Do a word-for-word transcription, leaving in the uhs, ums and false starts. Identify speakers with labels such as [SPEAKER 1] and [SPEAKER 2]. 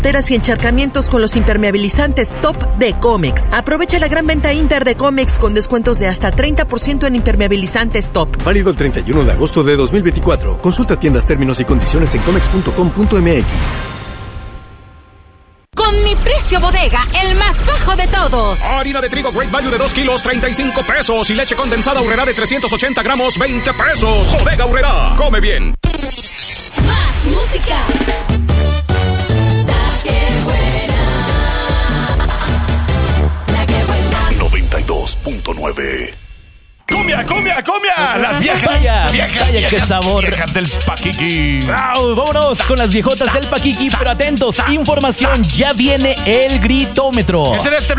[SPEAKER 1] y encharcamientos con los impermeabilizantes Top de Comex. Aprovecha la gran venta Inter de Comex con descuentos de hasta treinta por ciento en impermeabilizantes Top.
[SPEAKER 2] Válido el treinta y uno de agosto de dos mil veinticuatro. Consulta tiendas, términos y condiciones en comex punto com punto m x.
[SPEAKER 3] Con mi precio bodega, el más bajo de todos.
[SPEAKER 4] Harina de trigo Great Value de dos kilos, treinta y cinco pesos. Y leche condensada Aurrerá de trescientos ochenta gramos, veinte pesos. Bodega Aurrerá, come bien.
[SPEAKER 3] Más música. La que buena. La que buena.
[SPEAKER 5] noventa y dos punto nueve.
[SPEAKER 6] ¡Cumbia, cumbia, cumbia! Las viejas,
[SPEAKER 7] vaya,
[SPEAKER 6] viejas,
[SPEAKER 7] vaya,
[SPEAKER 6] viejas,
[SPEAKER 7] qué sabor.
[SPEAKER 6] viejas del Paquiqui.
[SPEAKER 7] Wow, vámonos con las viejotas del Paquiqui, pero atentos, información, ya viene el gritómetro.
[SPEAKER 6] Es en este